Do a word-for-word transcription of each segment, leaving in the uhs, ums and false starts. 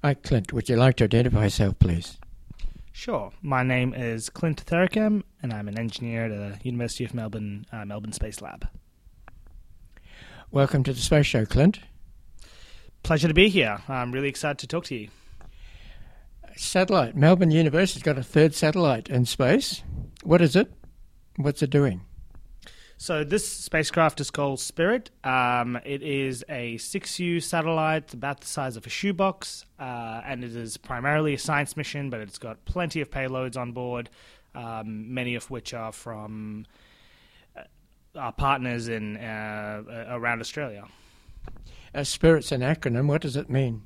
Hi, Clint. Would you like to identify yourself, please? Sure. My name is Clint Theracam, and I'm an engineer at the University of Melbourne, uh, Melbourne Space Lab. Welcome to the Space Show, Clint. Pleasure to be here. I'm really excited to talk to you. Satellite. Melbourne University's got a third satellite in space. What is it? What's it doing? So this spacecraft is called Spirit. Um, it is a six U satellite, about the size of a shoebox, uh, and it is primarily a science mission, but it's got plenty of payloads on board, um, many of which are from our partners in uh, around Australia. Uh, Spirit's an acronym. What does it mean?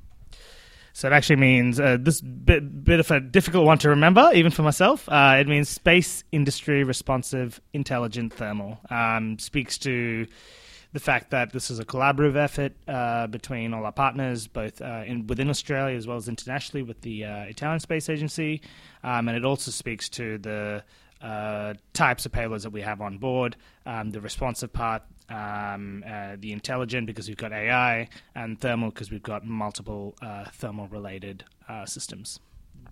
So it actually means uh, this bit, bit of a difficult one to remember, even for myself. Uh, it means Space Industry Responsive Intelligent Thermal. Um, speaks to the fact that this is a collaborative effort uh, between all our partners, both uh, in, within Australia as well as internationally with the uh, Italian Space Agency. Um, and it also speaks to the uh, types of payloads that we have on board, um, the responsive part, Um, uh, the intelligent because we've got A I, and thermal because we've got multiple uh, thermal-related uh, systems.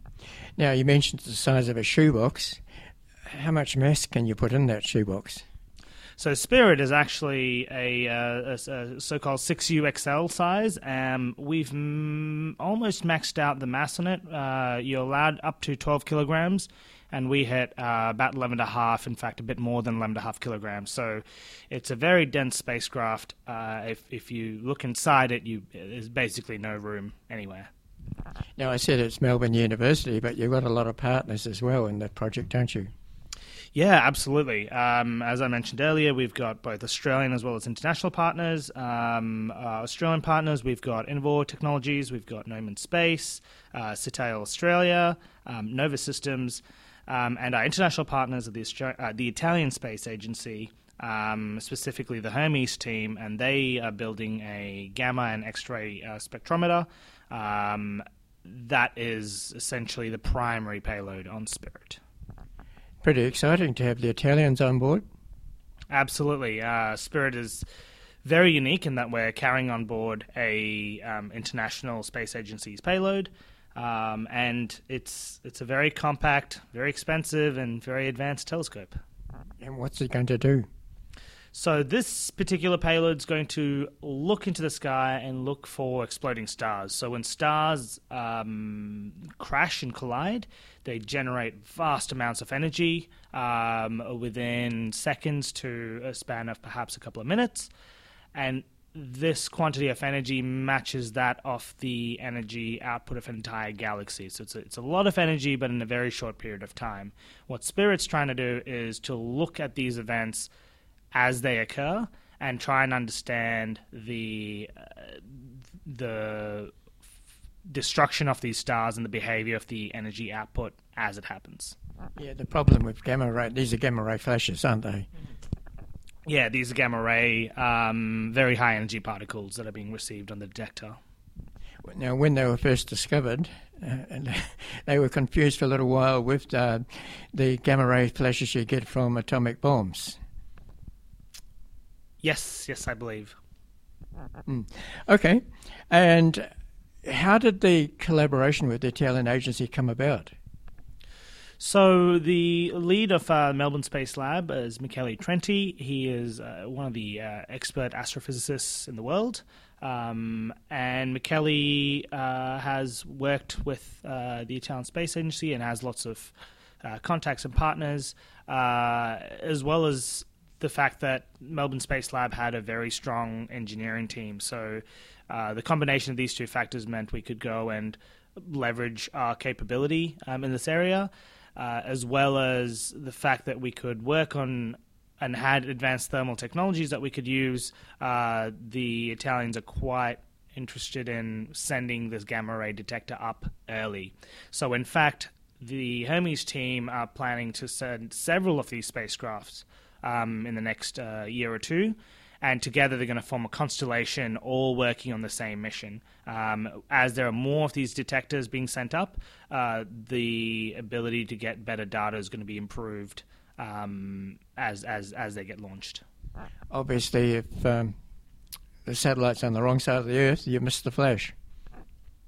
Now, you mentioned the size of a shoebox. How much mass can you put in that shoebox? So Spirit is actually a, uh, a, a so-called six U X L size. Um, we've m- almost maxed out the mass on it. Uh, you're allowed up to twelve kilograms. And we hit uh, about eleven and a half, in fact, a bit more than eleven and a half kilograms. So it's a very dense spacecraft. Uh, if if you look inside it, you there's basically no room anywhere. Now, I said it's Melbourne University, but you've got a lot of partners as well in that project, don't you? Yeah, absolutely. Um, as I mentioned earlier, we've got both Australian as well as international partners. Um, uh, Australian partners, we've got Invor Technologies, we've got Neumann Space, uh, Citeo Australia, um, Nova Systems. Um, and our international partners are the, Austra- uh, the Italian Space Agency, um, specifically the Hermes team, and they are building a gamma and X-ray uh, spectrometer. Um, that is essentially the primary payload on Spirit. Pretty exciting to have the Italians on board. Absolutely. Uh, Spirit is very unique in that we're carrying on board a um, international space agency's payload. Um, and it's it's a very compact, very expensive, and very advanced telescope. And what's it going to do? So this particular payload is going to look into the sky and look for exploding stars. So when stars um, crash and collide, they generate vast amounts of energy um, within seconds to a span of perhaps a couple of minutes. And this quantity of energy matches that of the energy output of an entire galaxy. So it's a, it's a lot of energy, but in a very short period of time. What Spirit's trying to do is to look at these events as they occur and try and understand the uh, the destruction of these stars and the behavior of the energy output as it happens. Yeah, the problem with gamma ray, these are gamma ray flashes, aren't they? Yeah, these are gamma ray, um, very high energy particles that are being received on the detector. Now, when they were first discovered, uh, and they were confused for a little while with uh, the gamma ray flashes you get from atomic bombs. Yes, yes, I believe. Mm. Okay, and how did the collaboration with the Italian agency come about? So the lead of uh, Melbourne Space Lab is Michele Trenti. He is uh, one of the uh, expert astrophysicists in the world. Um, and Michele uh, has worked with uh, the Italian Space Agency and has lots of uh, contacts and partners, uh, as well as the fact that Melbourne Space Lab had a very strong engineering team. So uh, the combination of these two factors meant we could go and leverage our capability um, in this area. Uh, as well as the fact that we could work on and had advanced thermal technologies that we could use. Uh, the Italians are quite interested in sending this gamma ray detector up early. So in fact, the Hermes team are planning to send several of these spacecrafts um, in the next uh, year or two. And together they're going to form a constellation, all working on the same mission. Um, as there are more of these detectors being sent up, uh, the ability to get better data is going to be improved um, as as as they get launched. Obviously, if um, the satellite's on the wrong side of the Earth, you miss the flash.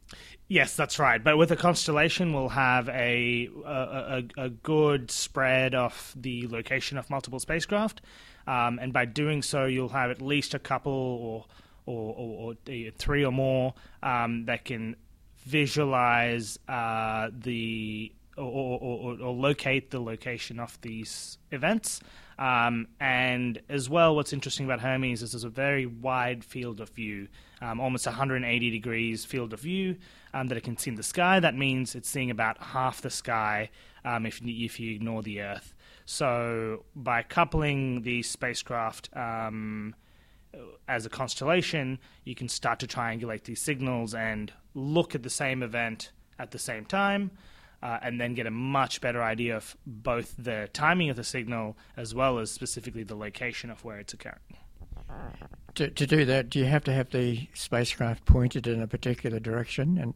Yes, that's right. But with a constellation, we'll have a a, a, a good spread of the location of multiple spacecraft, um, and by doing so, you'll have at least a couple or or, or, or three or more um, that can visualize uh, the or, or, or locate the location of these events. Um, and as well, what's interesting about Hermes is there's a very wide field of view, um, almost one hundred eighty degrees field of view um, that it can see in the sky. That means it's seeing about half the sky um, if, if you ignore the Earth. So by coupling these spacecraft um, as a constellation, you can start to triangulate these signals and look at the same event at the same time. Uh, and then get a much better idea of both the timing of the signal as well as specifically the location of where it's occurring. To, to do that, do you have to have the spacecraft pointed in a particular direction? And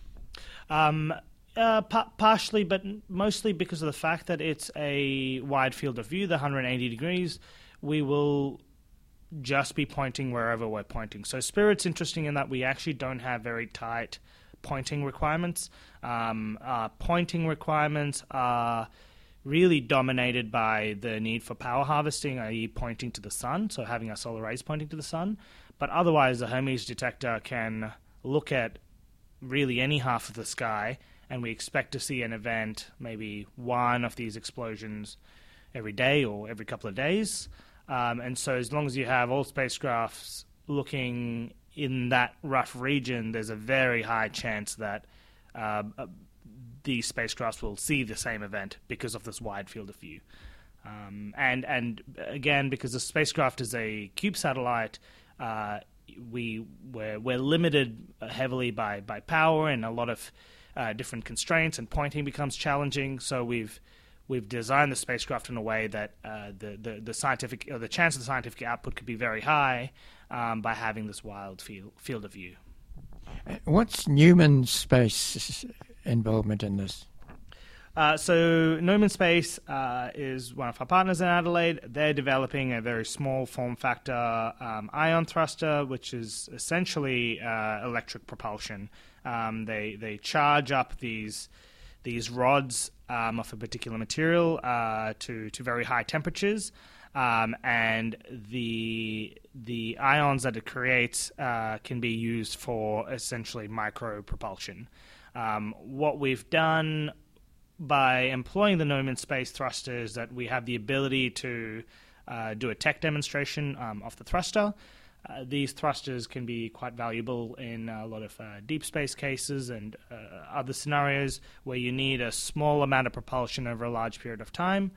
um, uh, pa- partially, but mostly because of the fact that it's a wide field of view, the one hundred eighty degrees, we will just be pointing wherever we're pointing. So Spirit's interesting in that we actually don't have very tight pointing requirements. Um, uh, pointing requirements are really dominated by the need for power harvesting, that is pointing to the sun, so having our solar rays pointing to the sun. But otherwise, the Hermes detector can look at really any half of the sky, and we expect to see an event, maybe one of these explosions every day or every couple of days. Um, and so as long as you have all spacecrafts looking in that rough region, there's a very high chance that uh, these spacecrafts will see the same event because of this wide field of view. Um, and and again, because the spacecraft is a cube satellite, uh, we we're, we're limited heavily by, by power and a lot of uh, different constraints, and pointing becomes challenging. So we've we've designed the spacecraft in a way that uh, the, the the scientific or the chance of the scientific output could be very high. Um, by having this wild field, field of view. What's Newman Space involvement in this? Uh, so Newman Space uh, is one of our partners in Adelaide. They're developing a very small form factor um, ion thruster, which is essentially uh, electric propulsion. Um, they they charge up these these rods um, of a particular material uh, to to very high temperatures. Um, and the the ions that it creates uh, can be used for essentially micro propulsion. Um, what we've done by employing the Newman Space thruster is that we have the ability to uh, do a tech demonstration um, of the thruster. Uh, these thrusters can be quite valuable in a lot of uh, deep space cases and uh, other scenarios where you need a small amount of propulsion over a large period of time.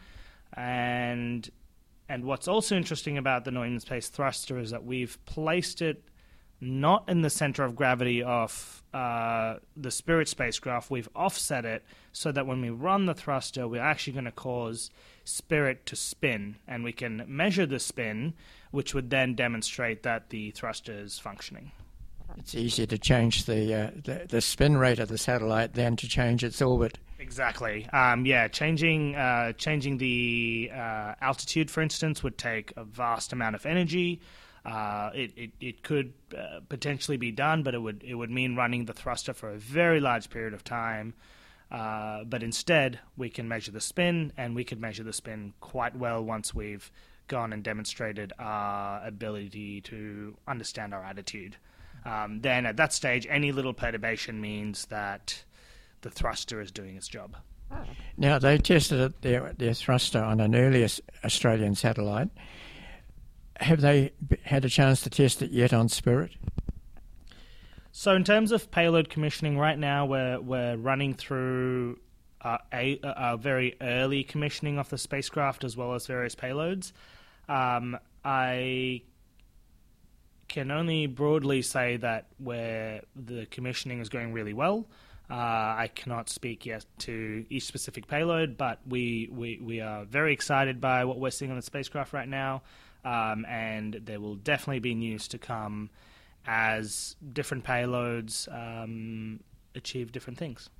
And And what's also interesting about the Newman Space thruster is that we've placed it not in the center of gravity of uh, the Spirit spacecraft. We've offset it so that when we run the thruster, we're actually going to cause Spirit to spin, and we can measure the spin, which would then demonstrate that the thruster is functioning. It's easier to change the, uh, the the spin rate of the satellite than to change its orbit. Exactly. Um, yeah, changing uh, changing the uh, altitude, for instance, would take a vast amount of energy. Uh, it, it it could uh, potentially be done, but it would it would mean running the thruster for a very large period of time. Uh, but instead, we can measure the spin, and we could measure the spin quite well once we've gone and demonstrated our ability to understand our attitude. Um, then at that stage, any little perturbation means that the thruster is doing its job. Now, they tested their, their thruster on an earlier Australian satellite. Have they had a chance to test it yet on Spirit? So in terms of payload commissioning, right now we're we're running through uh, a, a very early commissioning of the spacecraft as well as various payloads. Um, I can only broadly say that where the commissioning is going really well. Uh, I cannot speak yet to each specific payload, but we, we, we are very excited by what we're seeing on the spacecraft right now, um, and there will definitely be news to come as different payloads um, achieve different things.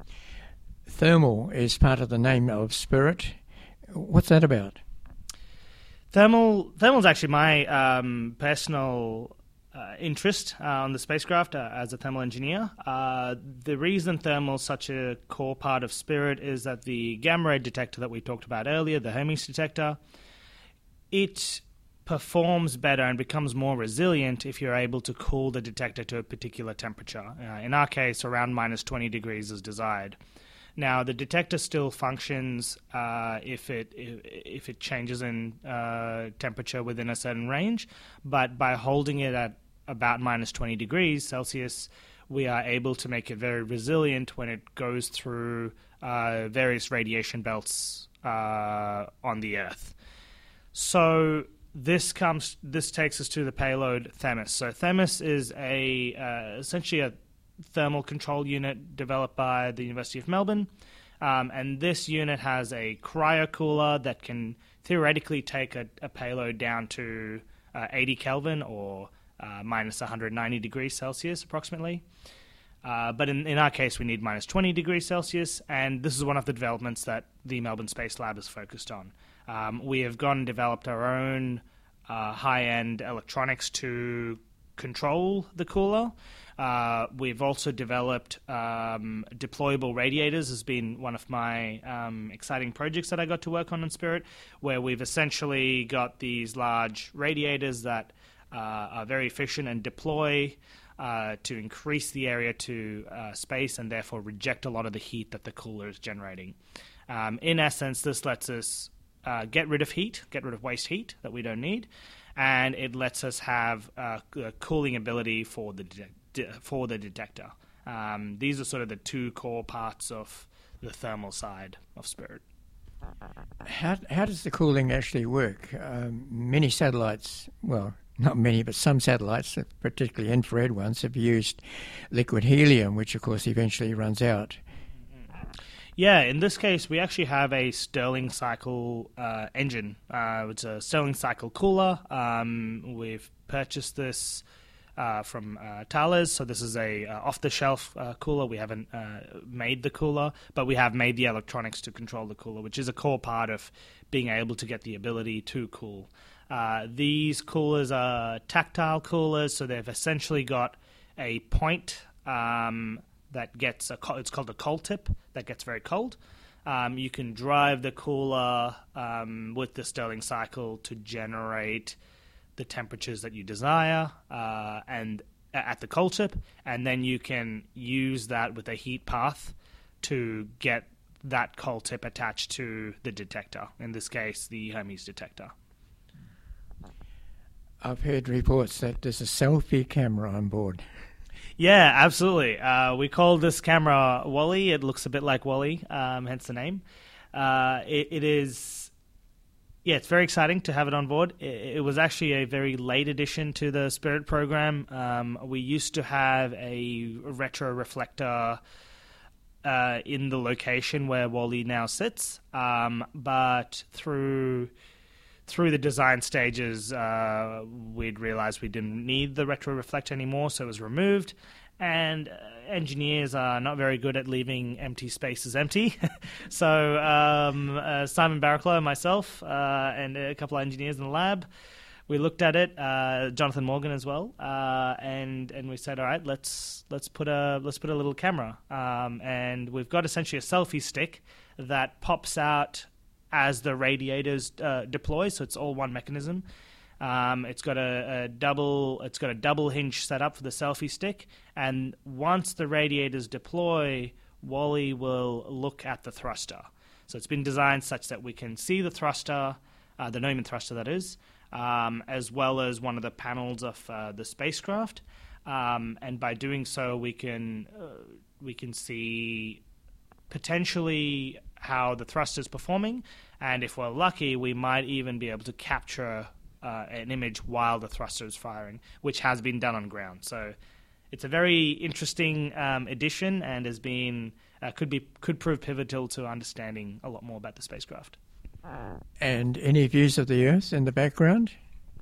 Thermal is part of the name of Spirit. What's that about? Thermal Thermal is actually my um, personal uh, interest uh, on the spacecraft uh, as a thermal engineer. Uh, the reason thermal is such a core part of Spirit is that the gamma ray detector that we talked about earlier, the Hermes detector, it performs better and becomes more resilient if you're able to cool the detector to a particular temperature. Uh, in our case, around minus twenty degrees is desired. Now, the detector still functions uh, if it if it changes in uh, temperature within a certain range, but by holding it at about minus twenty degrees Celsius, we are able to make it very resilient when it goes through uh, various radiation belts uh, on the Earth. So this comes. This takes us to the payload Themis. So Themis is a uh, essentially a thermal control unit developed by the University of Melbourne, um, and this unit has a cryocooler that can theoretically take a, a payload down to uh, eighty Kelvin or uh, minus one hundred ninety degrees Celsius approximately. Uh, but in, in our case, we need minus twenty degrees Celsius, and this is one of the developments that the Melbourne Space Lab is focused on. Um, we have gone and developed our own uh, high-end electronics to control the cooler. Uh, we've also developed um, deployable radiators. Has been one of my um, exciting projects that I got to work on in Spirit, where we've essentially got these large radiators that uh, are very efficient and deploy uh, to increase the area to uh, space and therefore reject a lot of the heat that the cooler is generating. Um, in essence, this lets us uh, get rid of heat, get rid of waste heat that we don't need, and it lets us have uh, a cooling ability for the de- de- for the detector. Um, these are sort of the two core parts of the thermal side of Spirit. How how does the cooling actually work? Um, many satellites, well, not many, but some satellites, particularly infrared ones, have used liquid helium, which of course eventually runs out. Yeah, in this case, we actually have a Stirling cycle uh, engine. Uh, it's a Stirling cycle cooler. Um, we've purchased this uh, from uh, Thales, so this is a uh, off-the-shelf uh, cooler. We haven't uh, made the cooler, but we have made the electronics to control the cooler, which is a core part of being able to get the ability to cool. Uh, these coolers are tactile coolers, so they've essentially got a point um, that gets a it's called a cold tip that gets very cold. Um, you can drive the cooler um, with the Stirling cycle to generate the temperatures that you desire uh, and at the cold tip, and then you can use that with a heat path to get that cold tip attached to the detector. In this case, the Hermes detector. I've heard reports that there's a selfie camera on board. Yeah, absolutely. Uh, we call this camera Wally. It looks a bit like Wally, um, hence the name. Uh, it, it is, yeah, it's very exciting to have it on board. It, it was actually a very late addition to the Spirit program. Um, we used to have a retro reflector uh, in the location where Wally now sits, um, but through... Through the design stages, uh, we'd realized we didn't need the retro reflector anymore, so it was removed. And uh, engineers are not very good at leaving empty spaces empty. so um, uh, Simon Barraclough and myself uh, and a couple of engineers in the lab, we looked at it. Uh, Jonathan Morgan as well, uh, and and we said, all right, let's let's put a let's put a little camera. Um, and we've got essentially a selfie stick that pops out as the radiators uh, deploy, so it's all one mechanism. Um, it's got a, a double. It's got a double hinge set up for the selfie stick, and once the radiators deploy, Wally will look at the thruster. So it's been designed such that we can see the thruster, uh, the Neumann thruster, that is, um, as well as one of the panels of uh, the spacecraft. Um, and by doing so, we can uh, we can see potentially how the thruster is performing, and if we're lucky, we might even be able to capture uh, an image while the thruster is firing, which has been done on ground. So it's a very interesting um, addition, and has been uh, could be could prove pivotal to understanding a lot more about the spacecraft. And any views of the Earth in the background?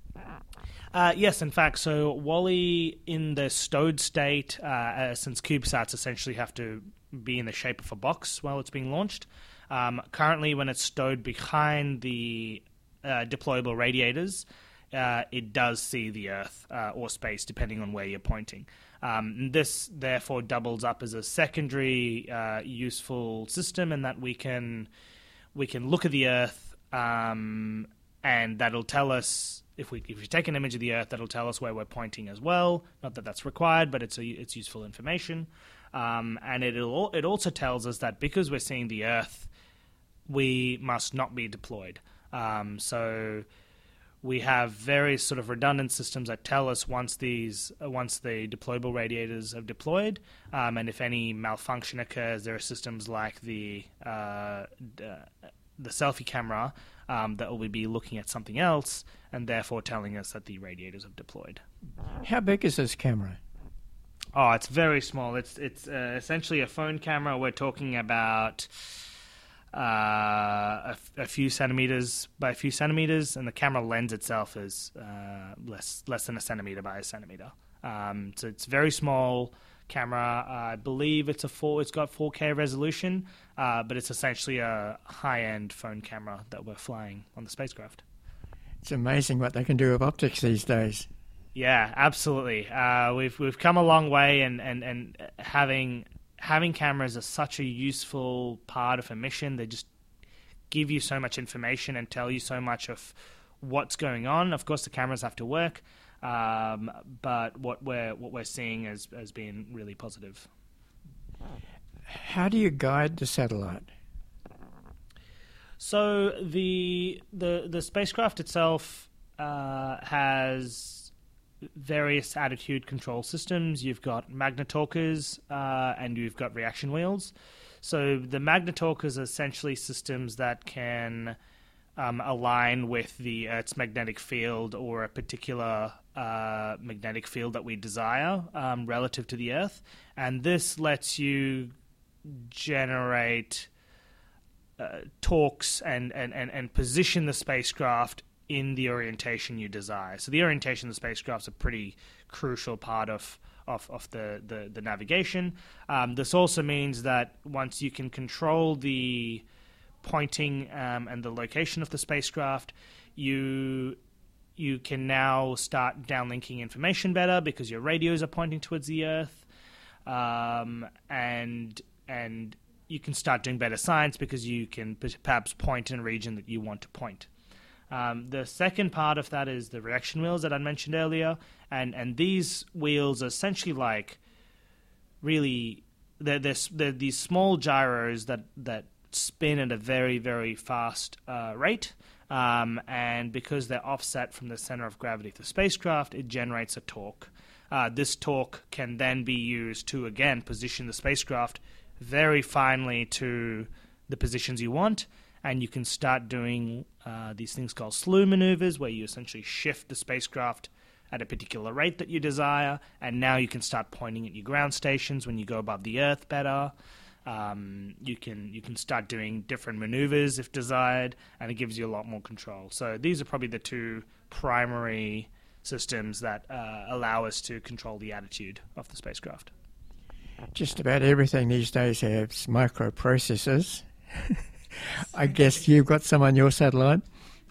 Uh, yes, in fact. So Wally, in the stowed state, uh, uh, since CubeSats essentially have to be in the shape of a box while it's being launched. Um, currently, when it's stowed behind the uh, deployable radiators, uh, it does see the Earth uh, or space, depending on where you're pointing. Um, this, therefore, doubles up as a secondary uh, useful system, in that we can we can look at the Earth, um, and that'll tell us, if we if we take an image of the Earth, that'll tell us where we're pointing as well. Not that that's required, but it's a, it's useful information. Um, and it it also tells us that because we're seeing the Earth, we must not be deployed. Um, so we have various sort of redundant systems that tell us once these uh, once the deployable radiators have deployed, um, and if any malfunction occurs, there are systems like the uh, d- the selfie camera um, that will be looking at something else and therefore telling us that the radiators have deployed. How big is this camera? Oh, it's very small. It's it's uh, essentially a phone camera. We're talking about uh, a, a few centimeters by a few centimeters, and the camera lens itself is uh, less less than a centimeter by a centimeter. Um, so it's very small camera. Uh, I believe it's a four. It's got four K resolution, uh, but it's essentially a high-end phone camera that we're flying on the spacecraft. It's amazing what they can do with optics these days. Yeah, absolutely. Uh, we've we've come a long way, and, and, and having having cameras is such a useful part of a mission. They just give you so much information and tell you so much of what's going on. Of course, the cameras have to work, um, but what we're what we're seeing has has been really positive. How do you guide the satellite? So the the the spacecraft itself uh, has various attitude control systems. You've got magnetorquers uh, and you've got reaction wheels. So the magnetorquers are essentially systems that can um, align with the Earth's magnetic field or a particular uh, magnetic field that we desire um, relative to the Earth. And this lets you generate uh, torques and, and, and, and position the spacecraft in the orientation you desire. So the orientation of the spacecraft is a pretty crucial part of of, of the, the, the navigation. Um, this also means that once you can control the pointing um, and the location of the spacecraft, you you can now start downlinking information better because your radios are pointing towards the Earth, um, and and you can start doing better science because you can perhaps point in a region that you want to point. Um, the second part of that is the reaction wheels that I mentioned earlier, and, and these wheels are essentially like really they're, they're, they're these small gyros that, that spin at a very, very fast uh, rate, um, and because they're offset from the center of gravity of the spacecraft, it generates a torque. Uh, this torque can then be used to, again, position the spacecraft very finely to the positions you want, and you can start doing uh, these things called slew maneuvers, where you essentially shift the spacecraft at a particular rate that you desire, and now you can start pointing at your ground stations when you go above the Earth better. Um, you can you can start doing different maneuvers if desired, and it gives you a lot more control. So these are probably the two primary systems that uh, allow us to control the attitude of the spacecraft. Just about everything these days has microprocessors. I guess you've got some on your satellite.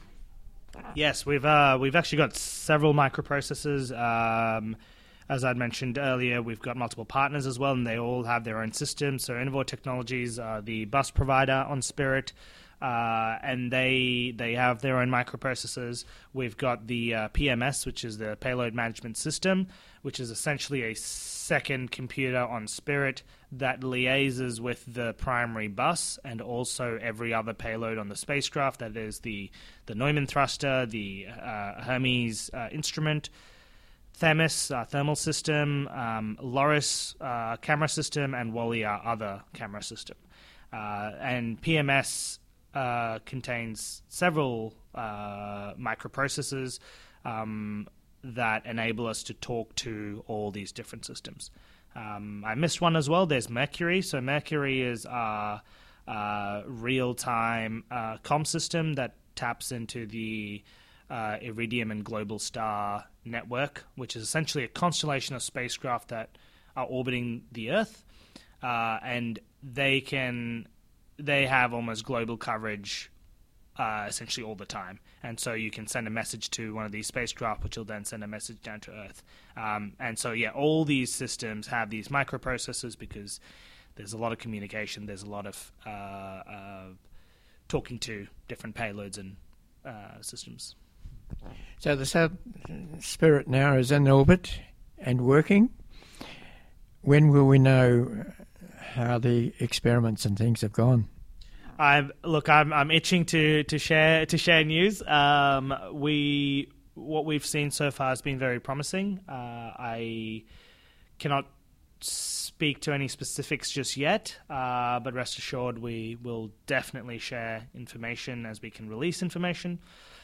Yes, we've uh, we've actually got several microprocessors. Um, as I'd mentioned earlier, we've got multiple partners as well, and they all have their own systems. So Innovore Technologies are the bus provider on Spirit, uh, and they they have their own microprocessors. We've got the uh, P M S, which is the Payload Management System, which is essentially a second computer on Spirit that liaises with the primary bus and also every other payload on the spacecraft. That is the, the Neumann thruster, the uh, Hermes uh, instrument, Themis uh, thermal system, um, Loris uh, camera system, and Wally our other camera system. Uh, and P M S uh, contains several uh, microprocessors um, that enable us to talk to all these different systems. Um, I missed one as well. There's Mercury. So Mercury is our uh, real-time uh, comm system that taps into the uh, Iridium and Global Star network, which is essentially a constellation of spacecraft that are orbiting the Earth, uh, and they can they have almost global coverage uh, essentially all the time. And so you can send a message to one of these spacecraft, which will then send a message down to Earth. Um, and so, yeah, all these systems have these microprocessors because there's a lot of communication, there's a lot of uh, uh, talking to different payloads and uh, systems. So the South Spirit now is in orbit and working. When will we know how the experiments and things have gone? I'm look. I'm I'm itching to, to share to share news. Um, we what we've seen so far has been very promising. Uh, I cannot speak to any specifics just yet, uh, but rest assured, we will definitely share information as we can release information.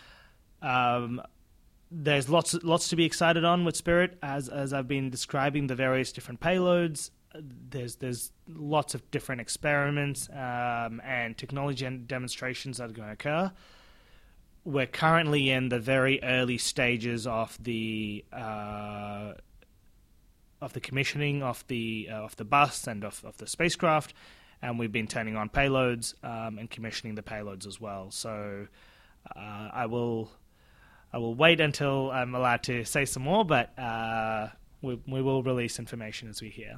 Um, there's lots lots to be excited on with Spirit, as as I've been describing the various different payloads. There's there's lots of different experiments um, and technology and demonstrations that are going to occur. We're currently in the very early stages of the uh, of the commissioning of the uh, of the bus and of, of the spacecraft, and we've been turning on payloads um, and commissioning the payloads as well. So uh, I will I will wait until I'm allowed to say some more, but uh, we we will release information as we hear.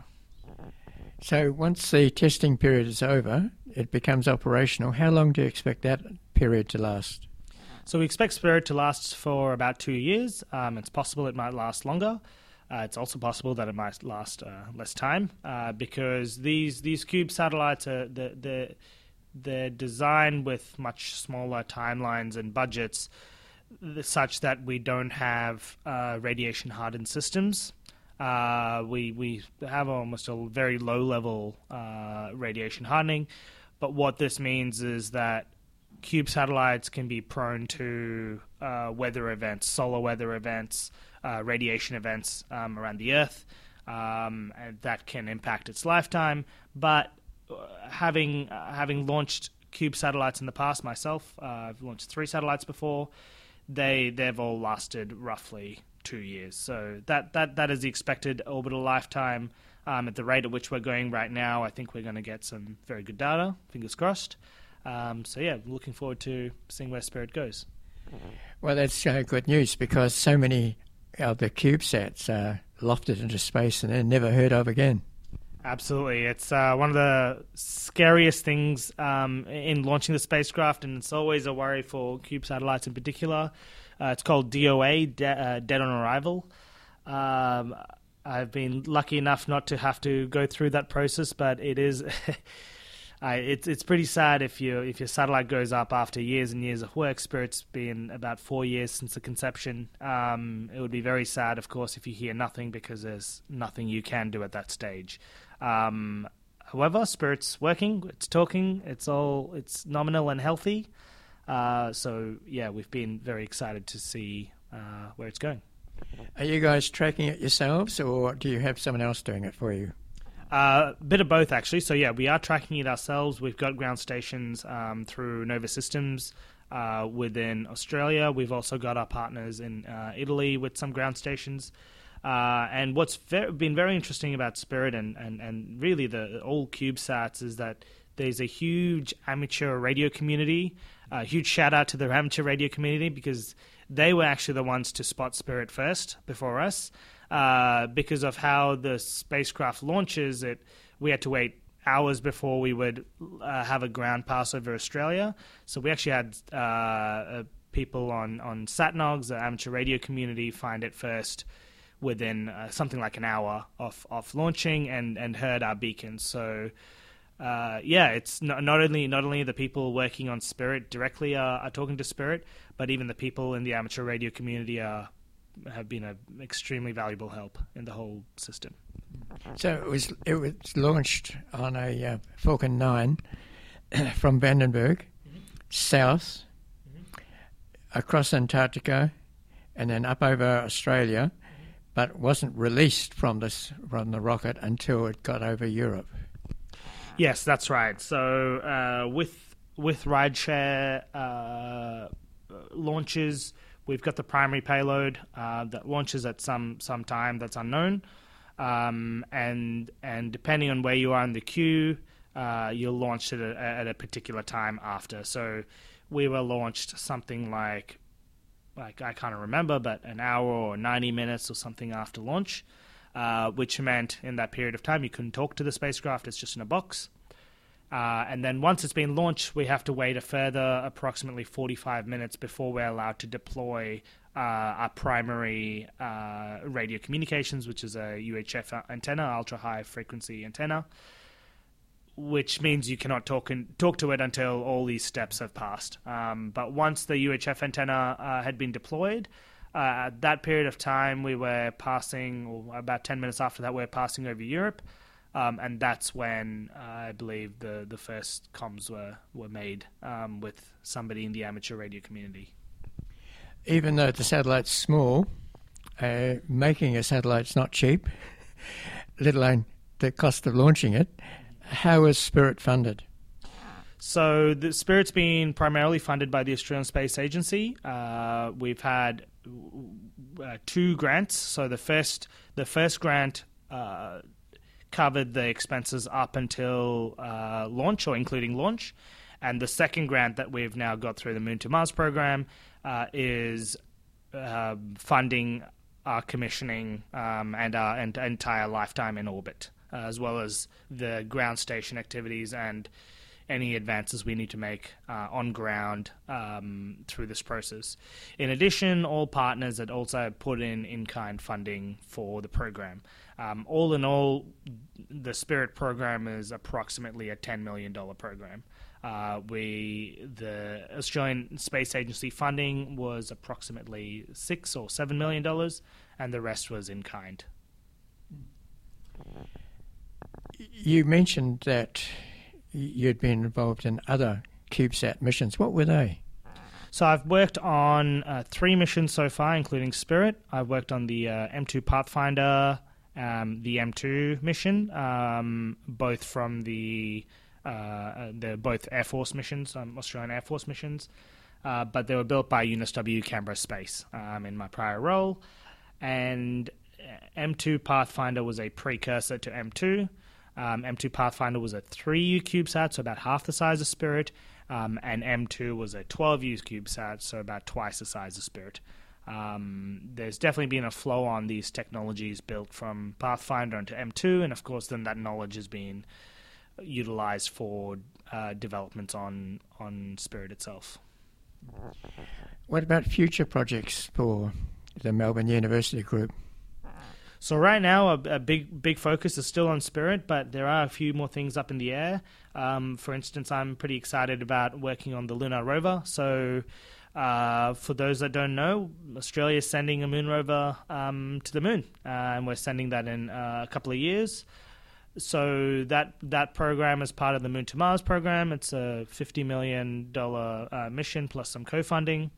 So once the testing period is over, it becomes operational. How long do you expect that period to last? So we expect Spirit to last for about two years. Um, it's possible it might last longer. Uh, it's also possible that it might last uh, less time uh, because these these cube satellites are the the they're designed with much smaller timelines and budgets, such that we don't have uh, radiation hardened systems. Uh, we we have almost a very low level uh, radiation hardening, but what this means is that cube satellites can be prone to uh, weather events, solar weather events, uh, radiation events um, around the Earth, um, and that can impact its lifetime. But having uh, having launched cube satellites in the past myself, uh, I've launched three satellites before. They they've all lasted roughly two years. So that, that, that is the expected orbital lifetime. Um, at the rate at which we're going right now, I think we're going to get some very good data, fingers crossed. Um, so yeah, looking forward to seeing where Spirit goes. Well, that's uh, good news because so many of the CubeSats are lofted into space and then never heard of again. Absolutely. It's uh, one of the scariest things um, in launching the spacecraft, and it's always a worry for cube satellites in particular. Uh, it's called D O A, de- uh, Dead on Arrival. Um, I've been lucky enough not to have to go through that process, but it is I, it's it's pretty sad if you if your satellite goes up after years and years of work. Spirit's been about four years since the conception. Um, it would be very sad, of course, if you hear nothing because there's nothing you can do at that stage. Um, however, Spirit's working, it's talking, it's all it's nominal and healthy. Uh, so yeah, we've been very excited to see uh, where it's going. Are you guys tracking it yourselves, or do you have someone else doing it for you? A uh, bit of both, actually. So yeah, we are tracking it ourselves. We've got ground stations um, through Nova Systems uh, within Australia. We've also got our partners in uh, Italy with some ground stations. Uh, and what's very, been very interesting about Spirit and, and, and really the all CubeSats is that there's a huge amateur radio community. A huge shout out to the amateur radio community because they were actually the ones to spot Spirit first before us. Uh, because of how the spacecraft launches, it we had to wait hours before we would uh, have a ground pass over Australia. So we actually had uh, uh, people on, on SatNogs, the amateur radio community, find it first within uh, something like an hour of, of launching and, and heard our beacons. So uh, yeah, it's not, not only not only the people working on Spirit directly are, are talking to Spirit, but even the people in the amateur radio community are have been an extremely valuable help in the whole system. So it was it was launched on a uh, Falcon nine from Vandenberg, mm-hmm. south, mm-hmm. across Antarctica, and then up over Australia, mm-hmm. but wasn't released from this from the rocket until it got over Europe. Yes, that's right. So uh, with with rideshare uh, launches, we've got the primary payload uh, that launches at some, some time that's unknown, um, and and depending on where you are in the queue, uh, you'll launch it at a, at a particular time after. So we were launched something like, like I can't remember, but an hour or ninety minutes or something after launch, uh, which meant in that period of time you couldn't talk to the spacecraft. It's just in a box. Uh, and then once it's been launched, we have to wait a further approximately forty-five minutes before we're allowed to deploy uh, our primary uh, radio communications, which is a U H F antenna, ultra-high frequency antenna, which means you cannot talk in, talk to it until all these steps have passed. Um, but once the U H F antenna uh, had been deployed, uh, at that period of time, we were passing, or about ten minutes after that, we were passing over Europe. Um, and that's when uh, I believe the, the first comms were, were made um, with somebody in the amateur radio community. Even though the satellite's small, uh, making a satellite's not cheap, let alone the cost of launching it. How is Spirit funded? So the Spirit's been primarily funded by the Australian Space Agency. Uh, we've had uh, two grants. So the first the first grant uh, covered the expenses up until uh, launch, or including launch. And the second grant that we've now got through the Moon to Mars program uh, is uh, funding our commissioning um, and our and entire lifetime in orbit, uh, as well as the ground station activities and any advances we need to make uh, on ground um, through this process. In addition, all partners had also put in in-kind funding for the program. Um, all in all, the Spirit program is approximately a ten million dollars program. Uh, we the Australian Space Agency funding was approximately six or seven million dollars, and the rest was in kind. You mentioned that you'd been involved in other CubeSat missions. What were they? So I've worked on uh, three missions so far, including Spirit. I've worked on the uh, M two Pathfinder, um, the M two mission, um, both from the uh, they're both Air Force missions, um, Australian Air Force missions, uh, but they were built by UnisW Canberra Space um, in my prior role. And M two Pathfinder was a precursor to M two. Um, M two Pathfinder was a three U CubeSat, so about half the size of Spirit, um, and M two was a twelve U CubeSat, so about twice the size of Spirit. Um, there's definitely been a flow on these technologies built from Pathfinder into M two, and of course then that knowledge has been utilized for uh, developments on, on Spirit itself. What about future projects for the Melbourne University Group? So right now, a, a big big focus is still on Spirit, but there are a few more things up in the air. Um, for instance, I'm pretty excited about working on the Lunar Rover. So uh, for those that don't know, Australia is sending a moon rover um, to the moon, uh, and we're sending that in uh, a couple of years. So that that program is part of the Moon to Mars program. It's a fifty million dollars uh, mission plus some co-funding.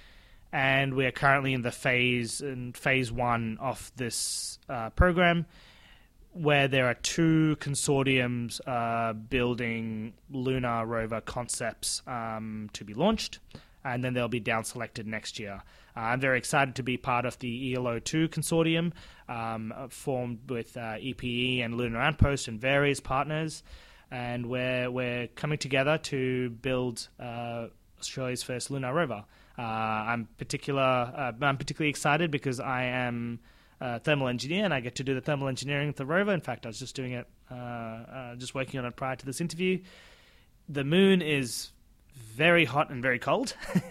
And we are currently in the phase in phase one of this uh, program, where there are two consortiums uh, building lunar rover concepts um, to be launched, and then they'll be down selected next year. Uh, I'm very excited to be part of the E L O two consortium, um, formed with uh, E P E and Lunar Outpost and various partners, and we're we're coming together to build uh, Australia's first lunar rover. Uh, I'm particular. Uh, I'm particularly excited because I am a thermal engineer and I get to do the thermal engineering of the rover. In fact, I was just doing it, uh, uh, just working on it prior to this interview. The moon is very hot and very cold.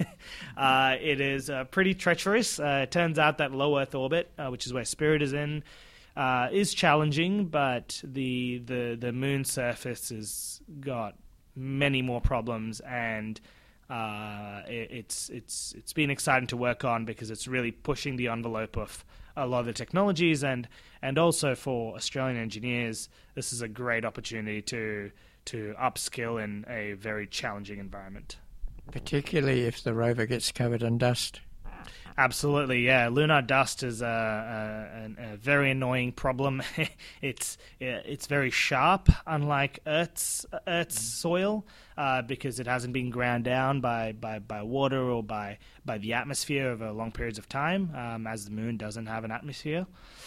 uh, it is uh, pretty treacherous. Uh, it turns out that low Earth orbit, uh, which is where Spirit is in, uh, is challenging, but the the the moon surface has got many more problems, and Uh, it, it's it's it's been exciting to work on because it's really pushing the envelope of a lot of the technologies, and and also for Australian engineers, this is a great opportunity to to upskill in a very challenging environment. Particularly if the rover gets covered in dust. Absolutely, yeah. Lunar dust is a, a, a very annoying problem. it's it's very sharp, unlike Earth's Earth's soil, uh, because it hasn't been ground down by, by, by water or by, by the atmosphere over long periods of time, um, as the moon doesn't have an atmosphere.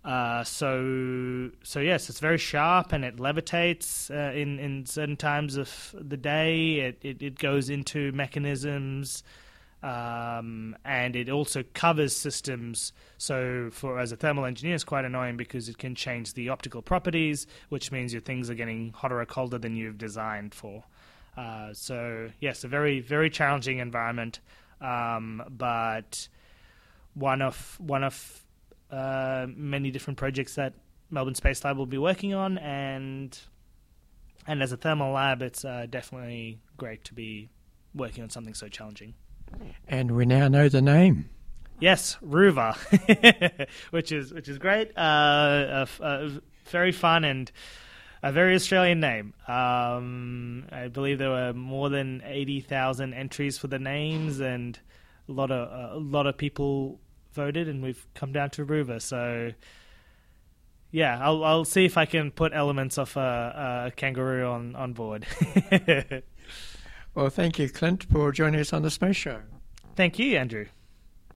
Uh, so, so yes, it's very sharp and it levitates uh, in in certain times of the day. It it, it goes into mechanisms, um, and it also covers systems. So, for as a thermal engineer, it's quite annoying because it can change the optical properties, which means your things are getting hotter or colder than you've designed for. Uh, so, yes, a very very challenging environment, um, but one of one of Uh, many different projects that Melbourne Space Lab will be working on, and and as a thermal lab, it's uh, definitely great to be working on something so challenging. And we now know the name. Yes, Ruva, which is which is great. Uh, a, a very fun and a very Australian name. Um, I believe there were more than eighty thousand entries for the names, and a lot of a lot of people voted, and we've come down to Ruva. So, yeah, I'll I'll see if I can put elements of a, a kangaroo on on board. Well, thank you, Clint, for joining us on the Space Show. Thank you, Andrew.